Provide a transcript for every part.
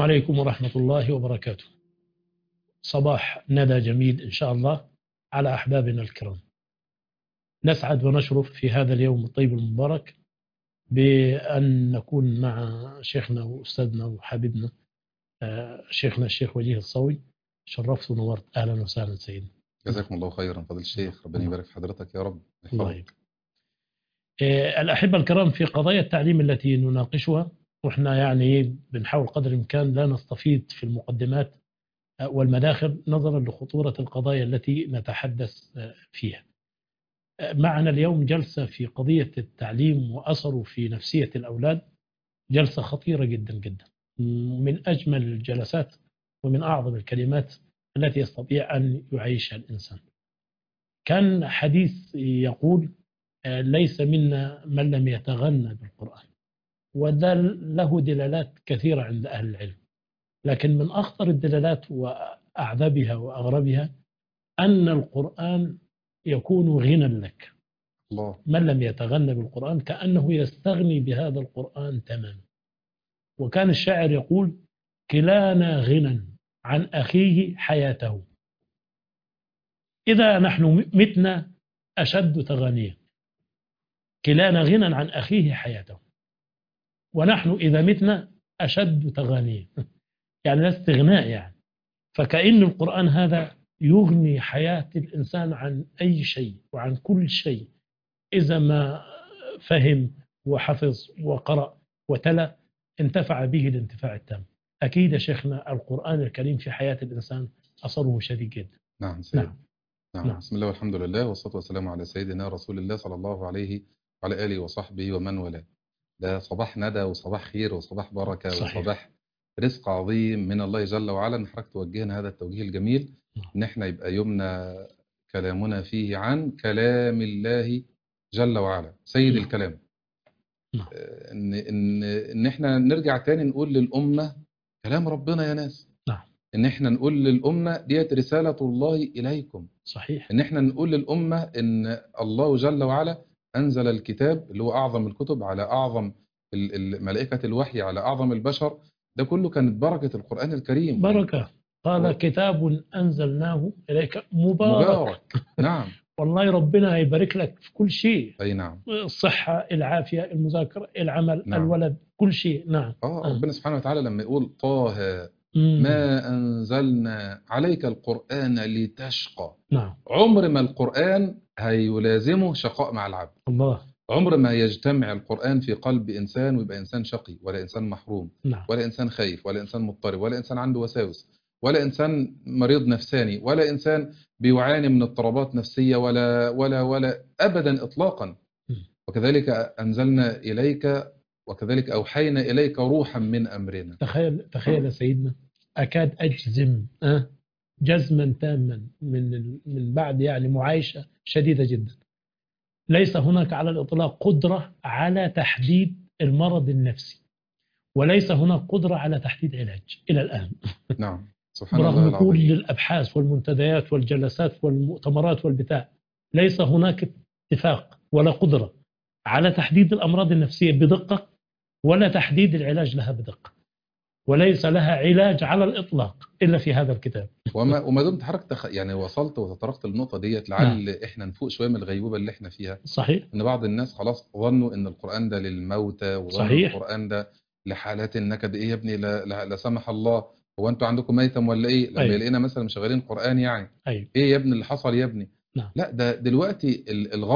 عليكم ورحمة الله وبركاته. صباح ندى جميل إن شاء الله على أحبابنا الكرام. نسعد ونشرف في هذا اليوم الطيب المبارك بأن نكون مع شيخنا وأستاذنا وحبيبنا شيخنا الشيخ وجيه الصوي. شرفت ونورت، أهلا وسهلا سيدنا. جزاكم الله خيرا فضل الشيخ، ربنا يبارك في حضرتك يا رب. الله. الأحبة الكرام، في قضايا التعليم التي نناقشها، وإحنا يعني بنحاول قدر الإمكان لا نستفيد في المقدمات والمداخل نظرا لخطورة القضايا التي نتحدث فيها. معنا اليوم جلسة في قضية التعليم وأثره في نفسية الأولاد، جلسة خطيرة جدا جدا، من أجمل الجلسات ومن أعظم الكلمات التي يستطيع أن يعيشها الإنسان. كان حديث يقول ليس منا من لم يتغنى بالقرآن، وده له دلالات كثيرة عند أهل العلم، لكن من أخطر الدلالات وأعذبها وأغربها أن القرآن يكون غنى لك. الله. من لم يتغنى بالقرآن كأنه يستغني بهذا القرآن تماما. وكان الشاعر يقول كلانا غنى عن أخيه حياته، إذا نحن متنا أشد تغنيا. كلانا غنى عن أخيه حياته، ونحن إذا متنا أشد تغنيا. يعني لا استغناء يعني. فكأن القرآن هذا يغني حياة الإنسان عن أي شيء وعن كل شيء إذا ما فهم وحفظ وقرأ وتلا انتفع به الانتفاع التام. أكيد يا شيخنا القرآن الكريم في حياة الإنسان أثره شديد جدا. نعم سيد. نعم. بسم الله والحمد لله والصلاة والسلام على سيدنا رسول الله صلى الله عليه وعلى آله وصحبه ومن والاه. ده صباح ندى وصباح خير وصباح بركة. صحيح. وصباح رزق عظيم من الله جل وعلا. حضرتك توجهنا هذا التوجيه الجميل ان احنا يبقى يومنا كلامنا فيه عن كلام الله جل وعلا سيد الكلام. ان احنا نرجع تاني نقول للأمة كلام ربنا يا ناس. ان احنا نقول للأمة ديت رسالة الله إليكم. صحيح. ان احنا نقول للأمة ان الله جل وعلا أنزل الكتاب اللي هو أعظم الكتب على أعظم ملائكة الوحي على أعظم البشر. ده كله كانت بركة القرآن الكريم. بركة. قال كتاب أنزلناه إليك مبارك. نعم. والله ربنا يبارك لك في كل شيء. أي نعم. الصحة، العافية، المذاكرة، العمل، نعم. الولد، كل شيء. نعم. ربنا سبحانه وتعالى لما يقول طه ما أنزلنا عليك القرآن لتشقى. نعم. عمر ما القرآن هيلازمه شقاء مع العبد. الله. عمر ما يجتمع القرآن في قلب إنسان ويبقى إنسان شقي ولا إنسان محروم. نعم. ولا إنسان خايف ولا إنسان مضطرب ولا إنسان عنده وساوس ولا إنسان مريض نفساني ولا إنسان بيعاني من اضطرابات نفسية ولا أبدا إطلاقا. وكذلك أنزلنا إليك وكذلك أوحينا إليك روحا من أمرنا. تخيل سيدنا، أكاد أجزم جزما تاما من بعد يعني معايشة شديدة جدا، ليس هناك على الإطلاق قدرة على تحديد المرض النفسي، وليس هناك قدرة على تحديد علاج إلى الآن. نعم. سبحان الله برغم العظيم. كل الأبحاث والمنتديات والجلسات والمؤتمرات والبتاع، ليس هناك اتفاق ولا قدرة على تحديد الأمراض النفسية بدقة، ولا تحديد العلاج لها بدقة، وليس لها علاج على الإطلاق إلا في هذا الكتاب. وما دمت حضرتك يعني وصلت وتطرقت للنقطة ديت، لعل احنا نفوق شوية من الغيبوبة اللي احنا فيها. صحيح. ان بعض الناس خلاص ظنوا ان القرآن ده للموتى، وظنوا صحيح. القرآن ده لحالات النكد. ايه يا ابني لا سمح الله، هو انتوا عندكم ميتم ولا ايه؟ لما يلاقينا مثلا مشغلين قرآن يعني ايه يا ابني اللي حصل يا ابني؟ لا ده دلوقتي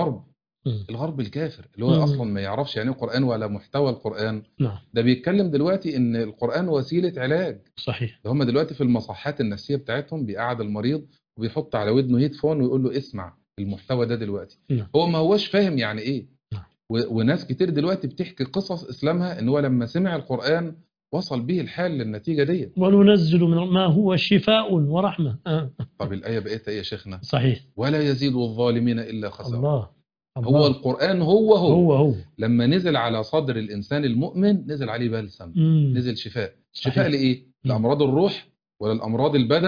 الغرب الكافر اللي هو اصلا ما يعرفش يعني ايه قرآن ولا محتوى القرآن. ده بيتكلم دلوقتي ان القرآن وسيلة علاج. صحيح. ده هم دلوقتي في المصحات النفسية بتاعتهم بيقعد المريض وبيحط على ودنه هيدفون ويقول له اسمع المحتوى ده دلوقتي. هو ما هوش فاهم يعني ايه. وناس كتير دلوقتي بتحكي قصص اسلامها ان هو لما سمع القرآن وصل به الحال للنتيجة دي. وننزل من ما هو شفاء ورحمة. طب الآية بقيت ايه يا شيخنا؟ صحيح. ولا يزيد الظالمين إلا خسارة. الله. هو القرآن هو لما نزل على صدر الإنسان المؤمن نزل عليه بلسم. نزل شفاء. شفاء لإيه؟ لأمراض الروح ولا الأمراض البدن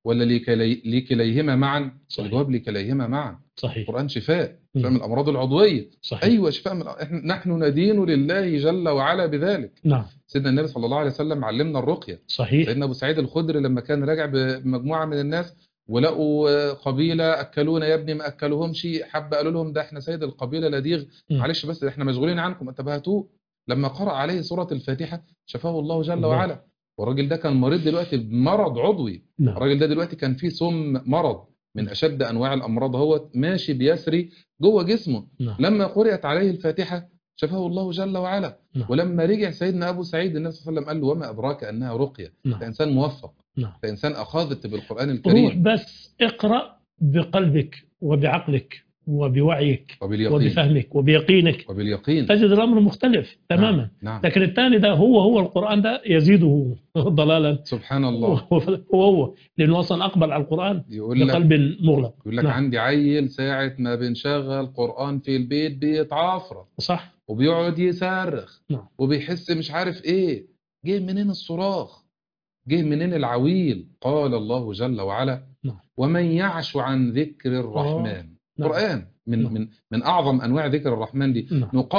ولا لكليهما معا؟ صحيح. الجواب لكليهما معا. صحيح. القرآن شفاء من الأمراض العضوية. صحيح. أيوة شفاء نحن ندين لله جل وعلا بذلك. نعم. سيدنا النبي صلى الله عليه وسلم علمنا الرقية. صحيح. سيدنا أبو سعيد الخدري لما كان راجع بمجموعة من الناس ولقوا قبيلة أكلونا يا ابني، ما أكلوهمش، قالوا لهم ده احنا سيد القبيلة لديغ، معلش بس احنا مشغولين عنكم انتبهتوه. لما قرأ عليه سورة الفاتحة شفاه الله جل وعلا. والراجل ده كان مريض دلوقتي بمرض عضوي. الراجل ده دلوقتي كان فيه سم مرض من أشد أنواع الأمراض، هو ماشي بيسري جوه جسمه. لما قرأت عليه الفاتحة شفاه الله جل وعلا. ولما رجع سيدنا أبو سعيد النبي صلى الله عليه وسلم قال له وما أدراك أنها رقية. فإنسان موفق، فإنسان أخذت بالقرآن الكريم. روح بس اقرأ بقلبك وبعقلك وبوعيك وبفهمك وبيقينك وباليقين، تجد الأمر مختلف تماما. نعم. لكن الثاني ده هو القرآن ده يزيده ضلالا. سبحان الله. هو لأنه أصلا أقبل على القرآن بقلب مغلق. يقول لك عندي عيل ساعة ما بنشغل قرآن في البيت بيتعافرة، صح، وبيقعد يصرخ وبيحس مش عارف إيه. جه منين الصراخ؟ جه منين العويل؟ قال الله جل وعلا ومن يعش عن ذكر الرحمن. قرآن من أعظم أنواع ذكر الرحمن دي.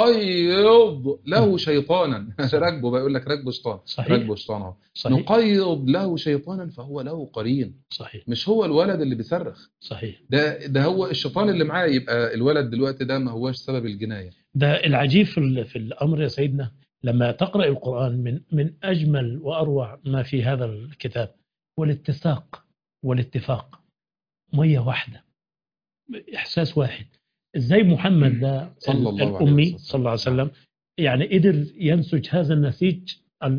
نقيض له شيطانا. راكبه بيقول لك راكبه شيطان، راكبه شيطان. نقيض له شيطانا فهو له قرين. صحيح. مش هو الولد اللي بيصرخ، صحيح، ده هو الشيطان اللي معاه. يبقى الولد دلوقتي ده ما هوش سبب الجناية. ده العجيب في الأمر يا سيدنا. لما تقرأ القرآن من أجمل وأروع ما في هذا الكتاب والاتساق والاتفاق، مية واحدة، إحساس واحد. إزاي محمد ده الأمي صلى الله عليه وسلم يعني قدر ينسج هذا النسيج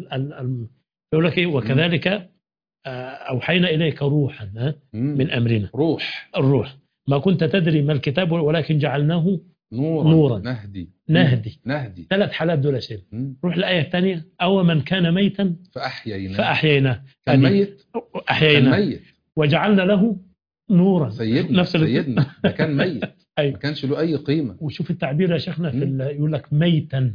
يقول لك إيه وكذلك أوحينا إليك روحا من أمرنا. الروح ما كنت تدري ما الكتاب ولكن جعلناه نورا نهدي 3 حالات دول شيء. روح الآية الثانية أو من كان ميتا فأحييناه. كان ميت أحييناه وجعلنا له نورا. سيدنا ده كان ميت. ما كانش له أي قيمة. وشوف التعبير يا شيخنا يقول لك ميتا.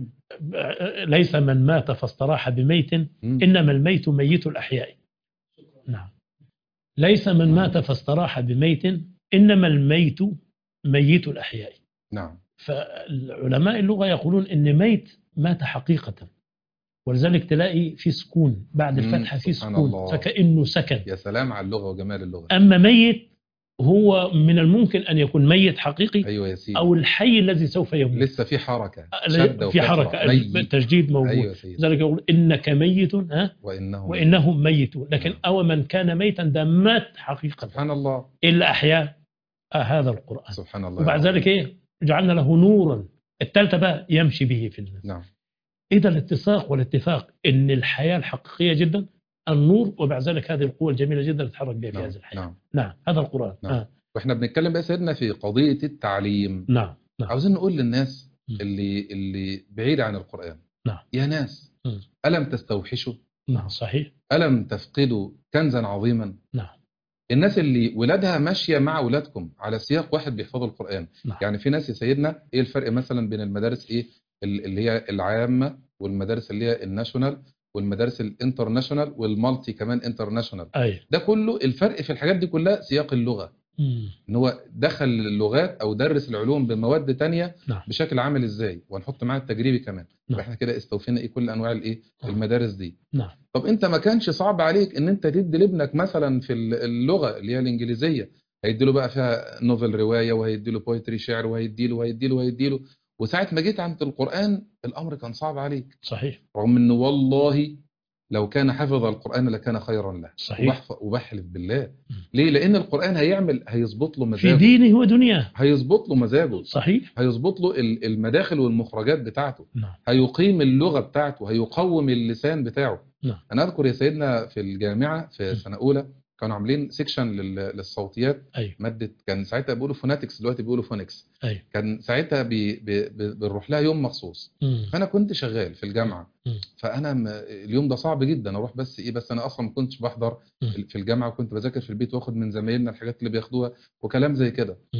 ليس من مات فاستراح بميت إنما الميت ميت الأحياء. نعم. ليس من مات فاستراح بميت إنما الميت ميت الأحياء. نعم. فالعلماء اللغة يقولون إن ميت مات حقيقة، ولذلك تلاقي في سكون بعد الفتحة، في سكون فكأنه سكن. يا سلام على اللغة وجمال اللغة. أما ميت هو من الممكن أن يكون ميت حقيقي. أيوة يا سيدي. أو الحي الذي سوف يموت. لسه في حركة، في حركة التجديد موجود. أيوة لذلك يقول إنك ميت وإنهم ميتون. لكن أو من كان ميتا ده مات حقيقة. سبحان الله. إلا أحياء هذا القرآن. سبحان الله. وبعد ذلك إيه جعلنا له نورا. الثالثة بقى يمشي به في الناس. نعم. إذا الاتساق والاتفاق إن الحياة الحقيقية جدا النور، وبعد ذلك هذه القوة الجميلة جدا تتحرك بها في هذه الحياة. نعم. هذا القرآن. واحنا بنتكلم بقى سيدنا في قضية التعليم. نعم. عاوزين نقول للناس اللي بعيدة عن القرآن. يا ناس ألم تستوحشوا؟ صحيح. ألم تفقدوا كنزا عظيما؟ الناس اللي ولادها ماشية مع ولادكم على سياق واحد بيحفظوا القرآن. يعني في ناس يا سيدنا ايه الفرق مثلا بين المدارس ايه اللي هي العامة والمدارس اللي هي الناشونال والمدارس الانترناشونال والمالتي كمان انترناشونال. ده كله الفرق في الحاجات دي كلها سياق اللغة. ان هو دخل اللغات او درس العلوم بمواد تانية بشكل عامل ازاي، وهنحط معاه التجريبي كمان. احنا كده استوفينا ايه كل انواع الايه المدارس دي. طب انت ما كانش صعب عليك ان انت تدي لابنك مثلا في اللغة اللي هي الانجليزية، هيدي له بقى فيها نوفل رواية، وهيدي له بويتري شعر، وهيدي له وساعة ما جيت عند القرآن الامر كان صعب عليك. صحيح. رغم انه والله لو كان حفظ القرآن لكان خيرا له. صحيح. وبحلف بالله. ليه؟ لأن القرآن هيظبط له مزاجه في دينه ودنياه. هيظبط له مزاجه. صحيح. هيظبط له المداخل والمخرجات بتاعته. هيقيم اللغة بتاعته، هيقوم اللسان بتاعه. أنا أذكر يا سيدنا في الجامعة في سنة أولى كانوا عاملين سيكشن للصوتيات. مادة كان ساعتها بيقولوا فوناتكس، دلوقتي بيقولوا فونكس. كان ساعتها بنروح لها يوم مخصوص. فأنا كنت شغال في الجامعة. فأنا اليوم ده صعب جدا أروح، بس أنا أصلا ما كنتش بحضر في الجامعة، وكنت بذاكر في البيت واخد من زمايلنا الحاجات اللي بياخدوها وكلام زي كده.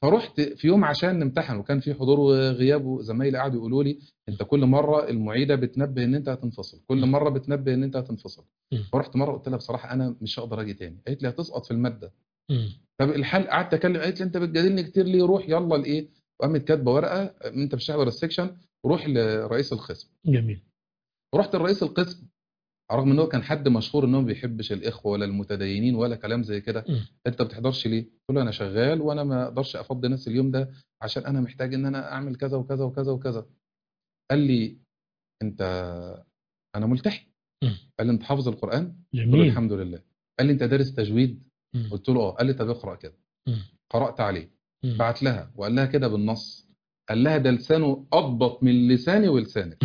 فرحت في يوم عشان نمتحن، وكان في حضور وغياب، وزمايلي قعدوا يقولوا لي انت كل مره المعيده بتنبه ان انت هتنفصل، كل مره بتنبه ان انت هتنفصل. فرحت مره قلت لها بصراحه انا مش هقدر اجي تاني. قالت لي هتسقط في الماده. طب الحل، قعدت اكلم، قالت لي انت بتجادلني كتير ليه، روح يلا لايه. وقامت كاتبه ورقه، انت مش هتحضر السكشن، روح لرئيس القسم. جميل. ورحت لرئيس القسم، رغم ان هو كان حد مشهور ان هو ما بيحبش الاخوه ولا المتدينين ولا كلام زي كده. انت ما بتحضرش ليه؟ قلت له انا شغال وانا ما اقدرش افضي نفسي اليوم ده عشان انا محتاج ان انا اعمل كذا وكذا وكذا وكذا. قال لي انت، انا ملتحي. قال لي انت حافظ القران؟ قلت له الحمد لله. قال لي انت دارس تجويد؟ قلت له اه. قال لي طب اقرا كده. قرات عليه، بعت لها وقال لها كده بالنص، قال لها ده لسانه اضبط من لساني ولسانك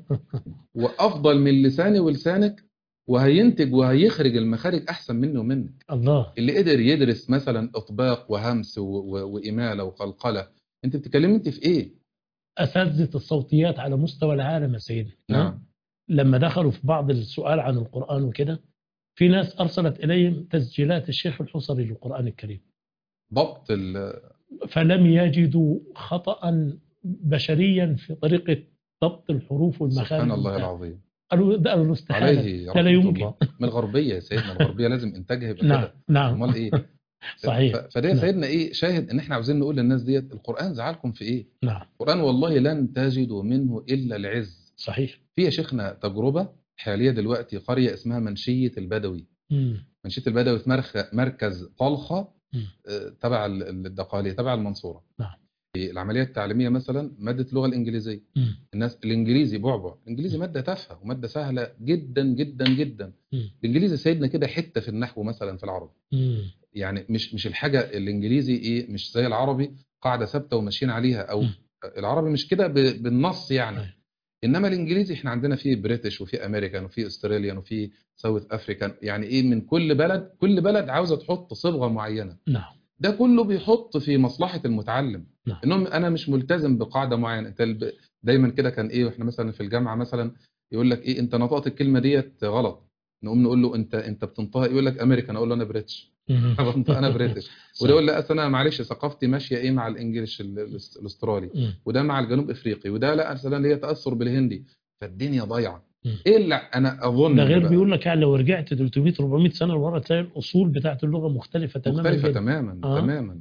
وافضل من لساني ولسانك، وهينتج وهيخرج المخارج احسن مني ومنك. الله. اللي قدر يدرس مثلا اطباق وهمس واماله وقلقله، انت بتتكلمي انت في ايه؟ اساتذه الصوتيات على مستوى العالم يا سيدي. نعم. لما دخلوا في بعض السؤال عن القران وكده، في ناس ارسلت اليهم تسجيلات الشيخ الحصري للقران الكريم، ضبط فلم يجدوا خطأ بشريا في طريقة ضبط الحروف والمخارج. سبحان الله العظيم. قالوا استحالة، عليه لا رحمة يمكن. الله. من الغربية يا سيدنا، الغربية لازم انتاجها يبقى نعم كده. نعم. امال ايه؟ صحيح. فده يا سيدنا ايه شاهد ان احنا عاوزين نقول للناس ديت القرآن زعلكم في ايه؟ نعم. القرآن والله لن تجدوا منه الا العز. صحيح. في يا شيخنا تجربة حالية دلوقتي، قرية اسمها منشية البدوي. منشية البدوي في مركز طلخة، تبع الدقالية، تبع المنصورة. نعم. العملية التعليمية مثلا مادة اللغة الإنجليزية، الناس الإنجليزي بعبع، الإنجليزي مادة تافهة ومادة سهلة جدا جدا جدا. الإنجليزي سيدنا كده حتة في النحو مثلا في العربي. يعني مش الحاجة الإنجليزي إيه، مش زي العربي قاعدة ثابتة وماشيين عليها، أو العربي مش كده بالنص يعني. إنما الإنجليزي إحنا عندنا فيه بريتش وفيه أمريكان وفيه أستراليان وفيه ساوث أفريكان، يعني إيه من كل بلد، كل بلد عاوزة تحط صبغة معينة. نعم. ده كله بيحط في مصلحة المتعلم. نعم. انهم انا مش ملتزم بقاعدة معينة. انت دايما كده كان ايه، واحنا مثلا في الجامعة مثلا يقول لك ايه، انت نطقت الكلمة ديت غلط، نقوم نقول له انت بتنطقها، يقول لك امريكان، اقول له انا بريتش. انا بريتش. وده يقول لا اصل انا معلش ثقافتي ماشيه ايه مع الانجليش الاسترالي، وده مع الجنوب افريقي، وده لا اصل ليا تاثر بالهندي. فالدنيا ضايعه. ايه اللي انا اظن ده غير بيقول لك يعني لو رجعت 300 400 سنه لورا تلاقي الاصول بتاعت اللغه مختلفه تماما. مختلفه تماما تماما.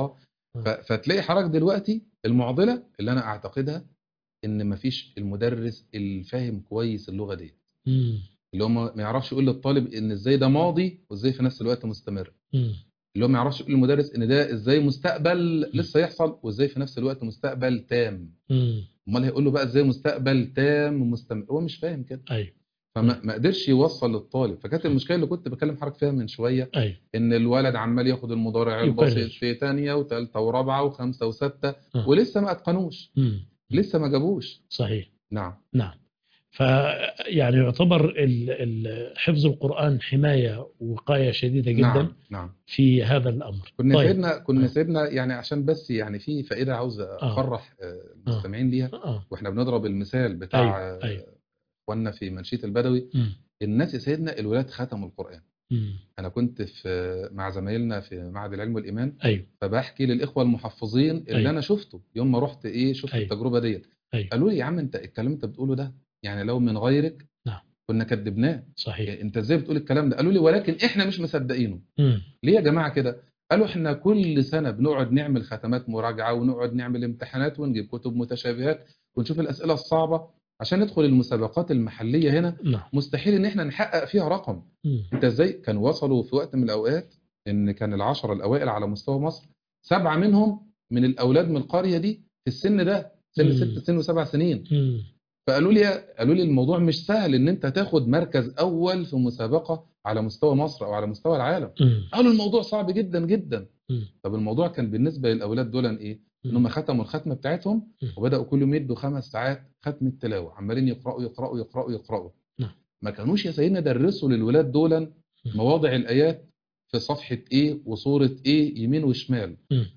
فتلاقي حضرتك دلوقتي المعضله اللي انا اعتقدها ان مفيش المدرس الفاهم كويس اللغه دي، اللي هو ما يعرفش يقول للطالب ان ازاي ده ماضي وازاي في نفس الوقت مستمر. اللي هو ما يعرفش يقول للمدرس ان ده ازاي مستقبل لسه يحصل وازاي في نفس الوقت مستقبل تام. امال هيقول له بقى ازاي مستقبل تام ومستمر؟ هو مش فاهم كده. ايوه. فما قدرش يوصل للطالب. فكانت المشكله اللي كنت بكلم حضرتك فيها من شويه، ان الولد عمال ياخد المضارع البسيط في ثانيه وثالثه ورابعه وخمسه وسته ولسه ما اتقنوش، لسه ما جابوش. صحيح. نعم. نعم. فيعني يعتبر حفظ القرآن حماية ووقاية شديدة جدا. نعم. نعم. في هذا الأمر. كنا سيدنا يعني عشان بس يعني في فائدة عاوز أفرح المستمعين ليها، وإحنا بنضرب المثال بتاع إخواننا في منشية البدوي. الناس يا سيدنا الولاد ختموا القرآن. أنا كنت مع زمايلنا في معهد العلم والإيمان. فبحكي للإخوة المحفظين اللي أنا شفته يوم ما رحت شفت التجربة ديت. قالوا لي يا عم أنت الكلام أنت بتقوله ده يعني لو من غيرك كنا كدبناه. صحيح. انت ازاي بتقول الكلام ده؟ قالوا لي ولكن احنا مش مصدقينه. ليه يا جماعه كده؟ قالوا احنا كل سنه بنقعد نعمل ختمات مراجعه ونقعد نعمل امتحانات ونجيب كتب متشابهات ونشوف الاسئله الصعبه عشان ندخل المسابقات المحليه هنا. مستحيل ان احنا نحقق فيها رقم. انت ازاي؟ كان وصلوا في وقت من الاوقات ان كان العشرة الاوائل على مستوى مصر 7 منهم من الاولاد من القريه دي في السن ده، سن 6 سن و7 سنين. فقالوا لي الموضوع مش سهل ان انت تاخد مركز اول في مسابقة على مستوى مصر او على مستوى العالم. قالوا الموضوع صعب جدا جدا. طب الموضوع كان بالنسبة للاولاد دول ايه؟ انهم ختموا الختمة بتاعتهم وبدأوا كل يوم يدوا 5 ساعات ختم التلاوة، عمالين يقرأوا يقرأوا يقرأوا يقرأوا. ما كانوش يا سيدنا درسوا للولاد دول مواضع الايات في صفحة ايه وصورة ايه يمين وشمال.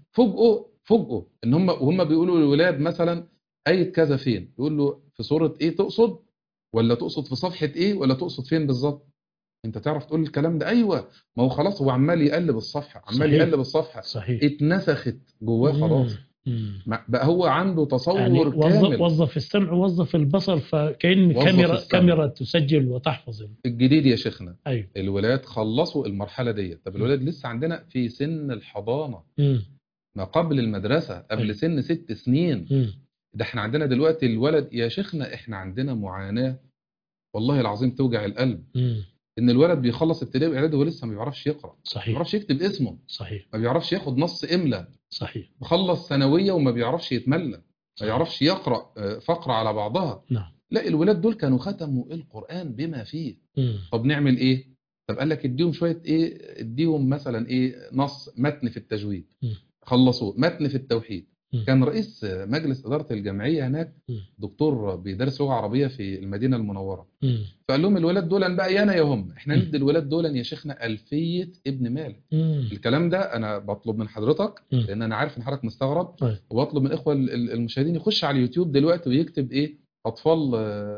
فوجئوا ان هم بيقولوا للولاد مثلا آية كذا فين، يقول له في سورة ايه تقصد، ولا تقصد في صفحة ايه، ولا تقصد فين بالظبط. انت تعرف تقول الكلام ده؟ ايوه، ما هو خلاص هو عمال يقلب الصفحه، عمال صحيح. يقلب الصفحه، صحيح. اتنسخت جواه خلاص. بقى هو عنده يعني تصور كامل. وظف السمع ووظف البصر، فكأن وظف السمع. كاميرا تسجل وتحفظ. الجديد يا شيخنا، ايوه. الولاد خلصوا المرحله دي. طب الولاد لسه عندنا في سن الحضانه، ما قبل المدرسه، قبل أيوه. سن 6 سنين. ده احنا عندنا دلوقتي الولد يا شيخنا، احنا عندنا معاناه والله العظيم توجع القلب. ان الولد بيخلص ابتدائي واعدادي وهو لسه ما بيعرفش يقرا، ما صحيح. بيعرفش يكتب اسمه، صحيح. ما بيعرفش ياخد نص املا. صحيح. مخلص ثانويه وما بيعرفش يتملى، ما يعرفش يقرا فقره على بعضها. نعم. لا، الولاد دول كانوا ختموا القران بما فيه. طب نعمل ايه؟ طب قال لك اديهم شويه ايه، اديهم مثلا ايه، نص متن في التجويد، خلصوه متن في التوحيد. كان رئيس مجلس إدارة الجمعية هناك دكتور بيدرس لغة عربية في المدينة المنورة. فقال لهم الولاد دول بقى يانا يا هم، احنا ندي الولاد دول يا شيخنا ألفية ابن مالك. الكلام ده أنا بطلب من حضرتك، لأن أنا عارف إن حضرتك مستغرب، وبطلب من الإخوة المشاهدين يخش على اليوتيوب دلوقتي ويكتب إيه، أطفال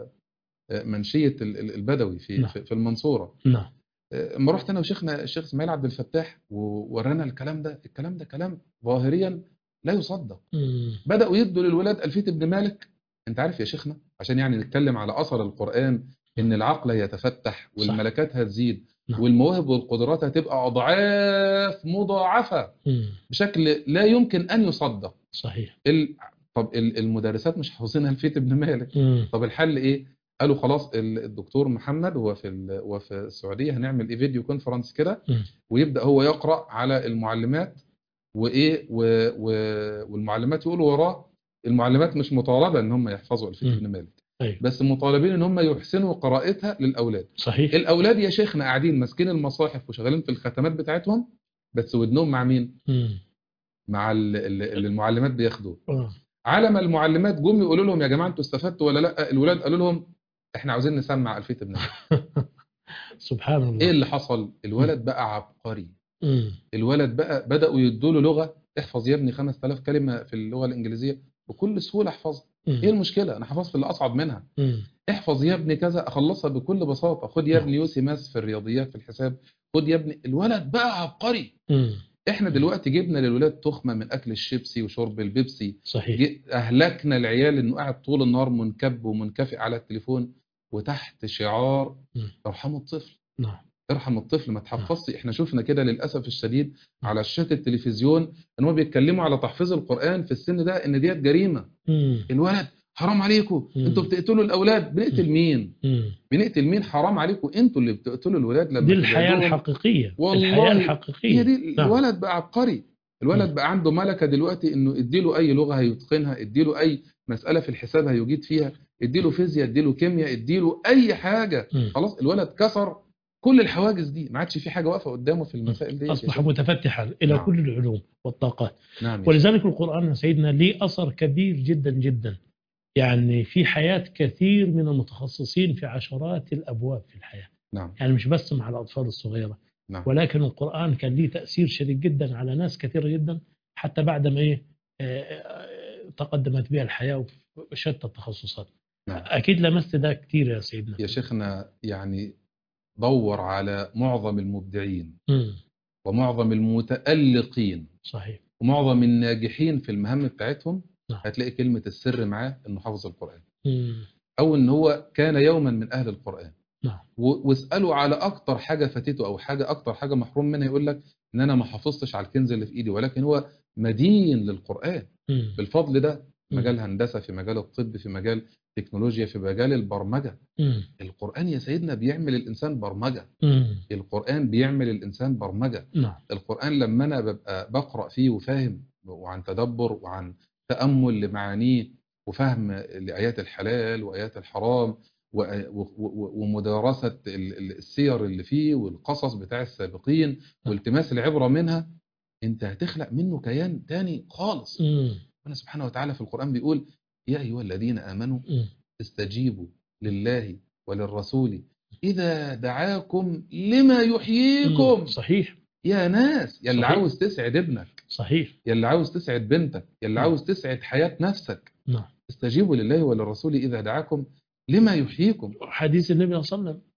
منشية البدوي في المنصورة. اما رحت انا وشيخنا الشيخ اسماعيل عبد الفتاح وورانا الكلام ده كلام ظاهريا لا يصدق. بداوا يدوا للولاد ألفية ابن مالك. انت عارف يا شيخنا، عشان يعني نتكلم على اثر القرآن، ان العقل يتفتح والملكات هتزيد والمواهب والقدرات هتبقى اضعاف مضاعفه بشكل لا يمكن ان يصدق. صحيح. طب المدرسات مش حافظين ألفية ابن مالك. طب الحل ايه؟ قالوا خلاص الدكتور محمد هو في السعوديه، هنعمل ايه فيديو كونفرنس كده، ويبدا هو يقرا على المعلمات وايه والمعلمات يقولوا وراه. المعلمات مش مطالبه ان هم يحفظوا ألفية ابن مالك، بس مطالبين ان هم يحسنوا قراءتها للاولاد. صحيح. الاولاد يا شيخنا قاعدين ماسكين المصاحف وشغالين في الختمات بتاعتهم، بس ودنهم مع مين؟ مع اللي المعلمات بياخدوه. على ما المعلمات جم يقولوا لهم يا جماعه انتوا استفدتوا ولا لا، الولاد قالوا لهم احنا عاوزين نسمع ألفية ابن مالك. سبحان الله. ايه اللي حصل؟ الولد بقى عبقري. الولد بقى بدأوا يدوا له لغة، احفظ يا ابني 5000 كلمة في اللغة الإنجليزية بكل سهولة احفظها. ايه المشكلة؟ انا حفظت اللي اصعب منها. احفظ يا ابني كذا، اخلصها بكل بساطة. خد يا ابني يوسي ماس في الرياضيات في الحساب، خد يا ابني. الولد بقى عبقري. احنا دلوقتي جبنا للولاد تخمة من اكل الشيبسي وشرب البيبسي. صحيح. اهلكنا العيال انه قاعد طول النهار منكب ومنكفئ على التليفون، وتحت شعار ارحموا الطفل. نعم. ارحم الطفل ما تحفظش. احنا شفنا كده للاسف الشديد على شاشة التلفزيون ان هم بيتكلموا على تحفيظ القرآن في السن ده ان ديت جريمة. الولد حرام عليكم، انتوا بتقتلوا الاولاد. بنقتل مين؟ بنقتل مين؟ حرام عليكم، انتوا اللي بتقتلوا الولاد لما دي الحياة الحقيقية. والله الحياة الحقيقية. هي دي. الولد بقى عبقري. الولد بقى عنده ملكة دلوقتي انه اديله اي لغة هيتقنها، اديله اي مسألة في الحساب هيجيد فيها، اديله فيزياء، اديله كيمياء، اديله اي حاجة. خلاص الولد كسر كل الحواجز دي، ما عادش في حاجة واقفة قدامه في المسائل دي. أصبح متفتحا إلى كل العلوم والطاقات. نعم. ولذلك القرآن سيدنا ليه أثر كبير جدا جدا، يعني في حياة كثير من المتخصصين في عشرات الأبواب في الحياة. نعم. يعني مش بس مع الأطفال الصغيرة. نعم. ولكن القرآن كان ليه تأثير شديد جدا على ناس كثيرة جدا، حتى بعد ما تقدمت بها الحياة وشتى التخصصات. نعم. أكيد لمست ده كثير يا سيدنا. يا شيخنا يعني دور على معظم المبدعين ومعظم المتألقين. صحيح. ومعظم الناجحين في المهام بتاعتهم. هتلاقي كلمة السر معاه انه حافظ القرآن، او ان هو كان يوما من اهل القرآن. واسألوا على اكتر حاجة فاتته او حاجة اكتر حاجة محروم منها، يقول لك ان انا ما حافظتش على الكنز اللي في ايدي، ولكن هو مدين للقرآن بالفضل ده. مجال هندسة، في مجال الطب، في مجال تكنولوجيا، في مجال البرمجة. القرآن يا سيدنا بيعمل الإنسان برمجة. القرآن بيعمل الإنسان برمجة. القرآن لما أنا ببقى بقرأ فيه وفاهم، وعن تدبر وعن تأمل لمعانيه وفهم لآيات الحلال وآيات الحرام ومدارسة السير اللي فيه والقصص بتاع السابقين والتماس العبرة منها، انت هتخلق منه كيان تاني خالص. ربنا سبحانه وتعالى في القرآن بيقول يا أيها الذين آمنوا استجيبوا لله وللرسول إذا دعاكم لما يحييكم. صحيح. يا ناس، يا اللي عاوز تسعد ابنك، صحيح، يا اللي عاوز تسعد بنتك، يا اللي عاوز تسعد حياة نفسك، استجيبوا لله وللرسول إذا دعاكم لما يحييكم. حديث النبي صلى الله عليه وسلم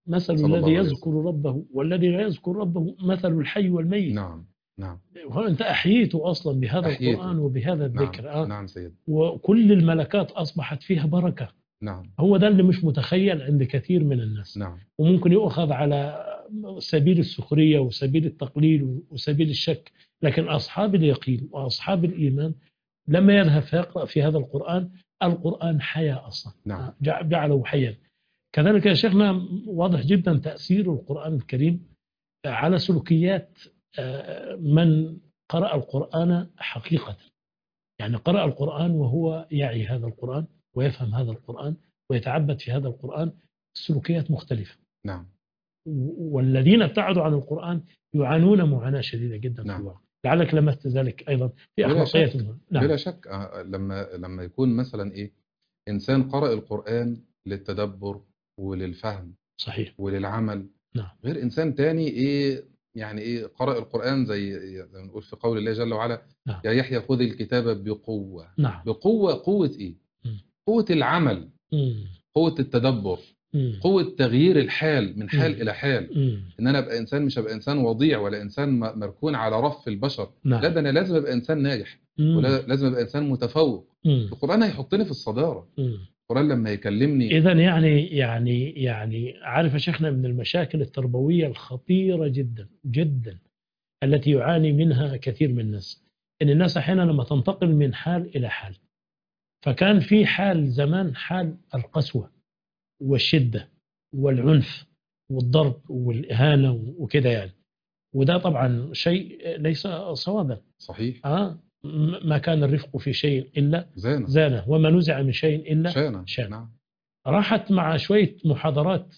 مثل الذي يذكر ربه والذي لا يذكر ربه مثل الحي والميت. نعم نعم. أنت أحييته أصلا بهذا القرآن وبهذا الذكر. نعم سيد. وكل الملكات أصبحت فيها بركة. نعم. هو ده اللي مش متخيل عند كثير من الناس. نعم. وممكن يؤخذ على سبيل السخرية وسبيل التقليل وسبيل الشك، لكن أصحاب اليقين وأصحاب الإيمان لما يذهب فيقرأ في هذا القرآن حياة أصلا. نعم. جعله حيا. كذلك يا شيخنا واضح جدا تأثير القرآن الكريم على سلوكيات من قرأ القرآن حقيقة. يعني قرأ القرآن وهو يعي هذا القرآن ويفهم هذا القرآن ويتعبد في هذا القرآن، السلوكيات مختلفة. نعم. والذين ابتعدوا عن القرآن يعانون معاناة شديدة جدا. نعم. في الواقع لعلك لمست ذلك أيضا في أخلاقيات. نعم. بلا شك. لما يكون مثلا إنسان قرأ القرآن للتدبر وللفهم صحيح وللعمل. نعم. غير إنسان تاني يعني قرأ القرآن زي ما نقول في قول الله جل وعلا. نعم. يا يحيى خذ الكتاب بقوة. نعم. بقوة. قوة قوة العمل. قوة التدبر. قوة تغيير الحال من حال إلى حال. إن أنا أبقى إنسان، مش أبقى إنسان وضيع ولا إنسان مركون على رف البشر. نعم. لا، ده أنا لازم أبقى إنسان ناجح ولازم أبقى إنسان متفوق. القرآن هيحطني في الصدارة. القرآن لما يكلمني إذن يعني عارف يا شيخنا من المشاكل التربوية الخطيرة جدا جدا التي يعاني منها كثير من الناس، إن الناس أحيانا لما تنتقل من حال إلى حال، فكان في حال زمان حال القسوة والشدة والعنف والضرب والإهانة وكده يعني، وده طبعا شيء ليس صوابا. صحيح. ما كان الرفق في شيء إلا زانه وما نزع من شيء إلا شانه. نعم. راحت مع شوية محاضرات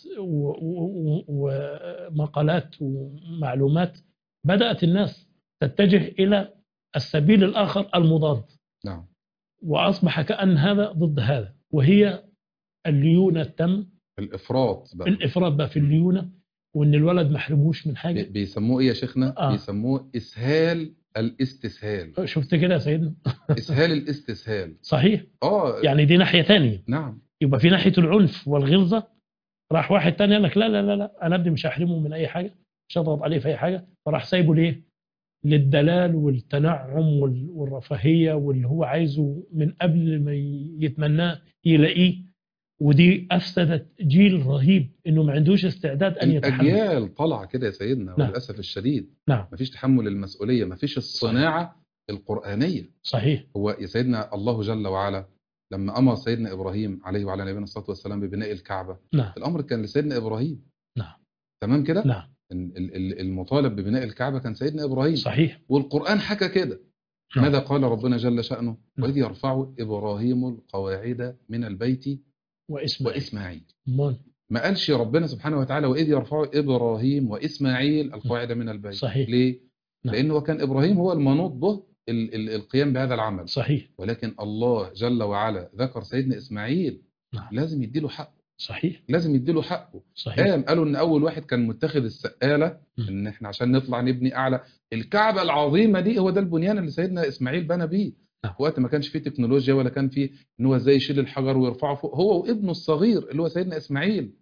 ومقالات ومعلومات بدأت الناس تتجه إلى السبيل الآخر المضاد. نعم. وأصبح كأن هذا ضد هذا، وهي الليونة التم. الإفراط بقى في الليونة، وإن الولد محرموش من حاجة. بيسموه يا شيخنا؟ بيسموه إسهال الاستسهال. شفت كده يا سيدنا؟ إسهال الاستسهال. صحيح. يعني دي ناحية تانية. نعم. يبقى في ناحية العنف والغلظة، راح واحد تاني قال لك لا لا لا لا، أنا ابني مش هحرمه من أي حاجة، مش هضغط عليه في أي حاجة، فراح سايبه ليه؟ للدلال والتنعم والرفاهية واللي هو عايزه من قبل ما يتمناه يلاقيه. ودي أفسدت جيل رهيب إنه ما عندوش استعداد أن يتحمل. الأجيال طلع كده يا سيدنا. نعم. وللأسف الشديد. نعم. مفيش تحمل المسؤولية، مفيش الصناعة. صحيح. القرآنية. صحيح. هو يا سيدنا الله جل وعلا لما أمر سيدنا إبراهيم عليه وعلى نبينا الصلاة والسلام ببناء الكعبة. نعم. الأمر كان لسيدنا إبراهيم. نعم. تمام كده. نعم. المطالب ببناء الكعبة كان سيدنا إبراهيم. صحيح. والقرآن حكى كده. نعم. ماذا قال ربنا جل شأنه؟ نعم. وإذ يرفع إبراهيم القواعد من البيت وإسماعيل. ما قالش ربنا سبحانه وتعالى وإذ يرفع إبراهيم وإسماعيل القواعد من البيت. صحيح. ليه؟ نعم. لأنه كان إبراهيم هو المنوط به القيام بهذا العمل. صحيح. ولكن الله جل وعلا ذكر سيدنا إسماعيل. نعم. لازم يديله حقه. صحيح. لازم يديله حقه. صحيح. قالوا إن أول واحد كان متخذ السقالة. إن إحنا عشان نطلع نبني أعلى الكعبة العظيمة دي، هو ده البنيان اللي سيدنا إسماعيل بنى بيه. نعم. وقت ما كانش فيه تكنولوجيا ولا كان فيه إن هو إزاي يشيل الحجر ويرفعه فوق، هو وابنه الصغير اللي هو سيدنا إسماعيل.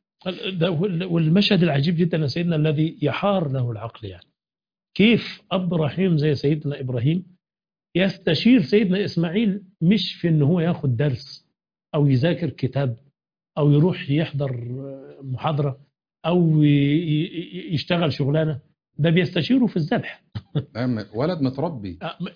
والمشهد العجيب جدا يا سيدنا الذي يحار له العقل، يعني كيف أب رحيم زي سيدنا إبراهيم يستشير سيدنا إسماعيل مش في إنه هو ياخد درس أو يذاكر كتاب أو يروح يحضر محاضرة أو يشتغل شغلانة، ده بيستشيره في الذبح. ولد متربي.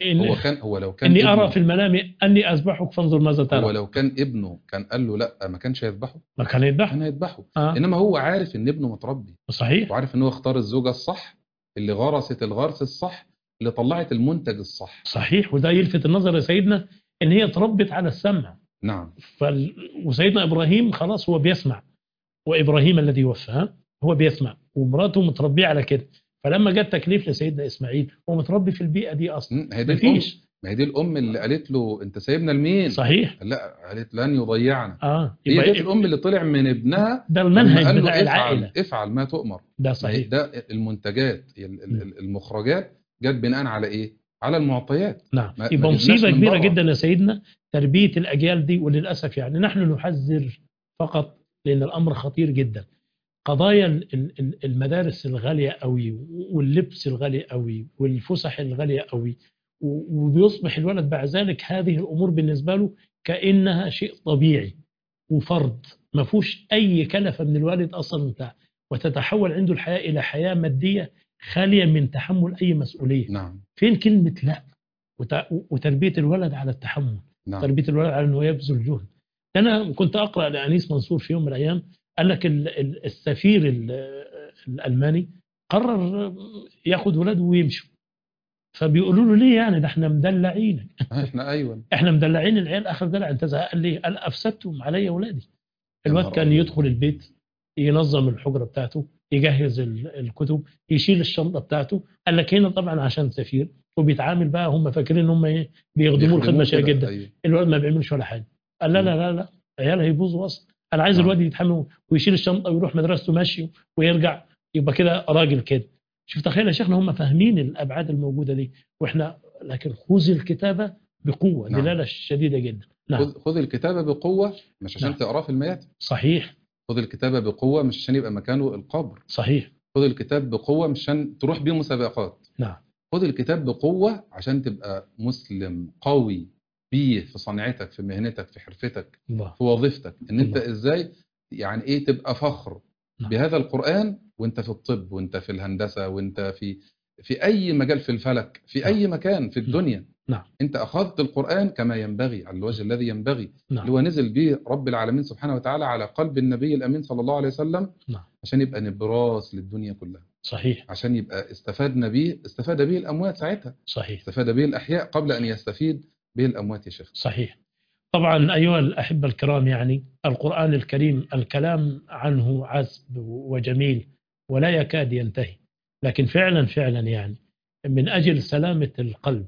هو لو كان إني أرى في المنام أني أذبحك فانظر ماذا ترى. هو لو كان ابنه كان قال له لا ما كانش هيذبحه. ما كان يذبحه. كان هيذبحه. إنما هو عارف إن ابنه متربي. صحيح. وعارف إن هو اختار الزوجة الصح اللي غرست الغرس الصح اللي طلعت المنتج الصح. صحيح. وده يلفت النظر يا سيدنا إن هي تربت على السمع. نعم. وسيدنا إبراهيم خلاص هو بيسمع، وإبراهيم الذي وفى هو بيسمع، ومراته متربية على كده. فلما جاء التكليف لسيدنا إسماعيل هو متربي في البيئة دي أصلا. ما هي دي الأم اللي قالت له أنت سايبنا لمين؟ صحيح. لا، قالت لن يضيعنا. هي دي الأم اللي طلع من ابنها. ده المنهج بتاع العائلة. افعل ما تؤمر. ده صحيح. ده المنتجات المخرجات جت بناء على إيه؟ على المعطيات. نعم. يبقى مصيبة كبيرة جدا يا سيدنا تربية الأجيال دي. وللأسف يعني نحن نحذر فقط لأن الأمر خطير جدا. قضايا المدارس الغالية قوي واللبس الغالي قوي والفسح الغالية قوي، وبيصبح الولد بعد ذلك هذه الأمور بالنسبة له كأنها شيء طبيعي وفرض، ما فيهوش أي كلفة من الوالد أصلا بتاع، وتتحول عنده الحياة إلى حياة مادية خالية من تحمل أي مسؤولية. نعم. فين كلمة لا وتربية الولد على التحمل؟ نعم. تربية الولد على أنه يبذل جهد. أنا كنت أقرأ لأنيس منصور في يوم من الأيام، قال لك السفير الألماني قرر ياخد ولاده ويمشوا، فبيقولوا له ليه يعني؟ ده احنا مدلعين. احنا ايوه احنا مدلعين العيال اخر دلع. انت قال لي قال افسدتم علي اولادي. الواد كان يدخل البيت ينظم الحجره بتاعته، يجهز الكتب، يشيل الشنطه بتاعته. قال لك هنا طبعا عشان سفير وبيتعامل بقى، هم فاكرين ان هم ايه بيخدموه الخدمه شيقه جدا. أيوة. الواد ما بيعملش ولا حاجه. قال لا لا لا لا، عيال هيبوظوا اصلا. انا عايز الواد يتحمل ويشيل الشنطه ويروح مدرسته ماشي ويرجع، يبقى كده راجل كده. شوف تخيل يا شيخنا، هم فاهمين الابعاد الموجوده دي واحنا، لكن خذ الكتابه بقوه. نعم. دلاله شديده جدا. نعم. خذ الكتابه بقوه مش عشان نعم. تقراه في الميات. صحيح. خذ الكتابه بقوه مش عشان يبقى مكانه القبر. صحيح. خذ الكتاب بقوه مش عشان تروح بيه مسابقات. نعم. خذ الكتاب بقوه عشان تبقى مسلم قوي بيه في صنعتك، في مهنتك، في حرفتك، الله. في وظيفتك. ان انت الله. ازاي يعني ايه تبقى فخر نعم. بهذا القرآن وانت في الطب وانت في الهندسة وانت في اي مجال، في الفلك، في نعم. اي مكان في الدنيا. نعم. انت اخذت القرآن كما ينبغي على الوجه الذي ينبغي. نعم. اللي هو نزل به رب العالمين سبحانه وتعالى على قلب النبي الامين صلى الله عليه وسلم. نعم. عشان يبقى نبراس للدنيا كلها. صحيح. عشان يبقى استفاد به الاموات ساعتها. صحيح. استفاد به الاحياء قبل ان يستفيد به الاموات يا شيخ. صحيح. طبعا أيها الأحبة الكرام، يعني القرآن الكريم الكلام عنه عذب وجميل ولا يكاد ينتهي، لكن فعلا فعلا يعني من أجل سلامة القلب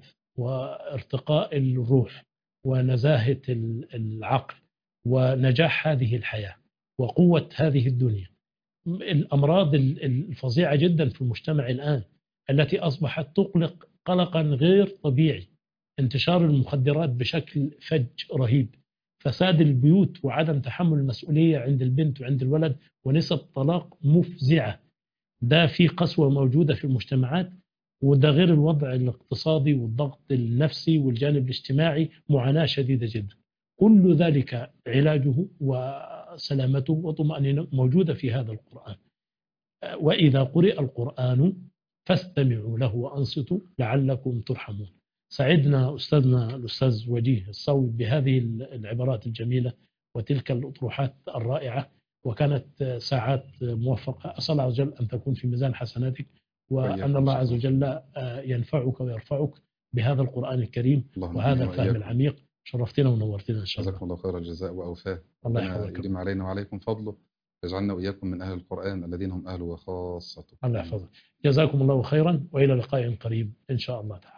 وارتقاء الروح ونزاهة العقل ونجاح هذه الحياة وقوة هذه الدنيا، الأمراض الفظيعة جدا في المجتمع الآن التي أصبحت تقلق قلقا غير طبيعي، انتشار المخدرات بشكل فج رهيب، فساد البيوت وعدم تحمل المسؤولية عند البنت وعند الولد، ونسب طلاق مفزعة. ده في قسوة موجودة في المجتمعات، وده غير الوضع الاقتصادي والضغط النفسي والجانب الاجتماعي، معاناة شديدة جدا. كل ذلك علاجه وسلامته وطمأنينة موجودة في هذا القرآن. وإذا قرئ القرآن فاستمعوا له وأنصتوا لعلكم ترحمون. سعدنا أستاذنا الأستاذ وجيه الصوب بهذه العبارات الجميلة وتلك الأطروحات الرائعة، وكانت ساعات موفقة. أسأل الله عز وجل أن تكون في ميزان حسناتك، وأن الله عز وجل ينفعك ويرفعك بهذا القرآن الكريم وهذا الفهم العميق. شرفتنا ونورتنا إن شاء الله. جزاكم الله خير الجزاء وأوفاه. الله يحفظك. يديم علينا وعليكم فضله، يجعلنا وإياكم من أهل القرآن الذين هم أهله وخاصته. الله يحفظك. جزاكم الله خيرا، وإلى لقاء قريب إن شاء الله تعالى.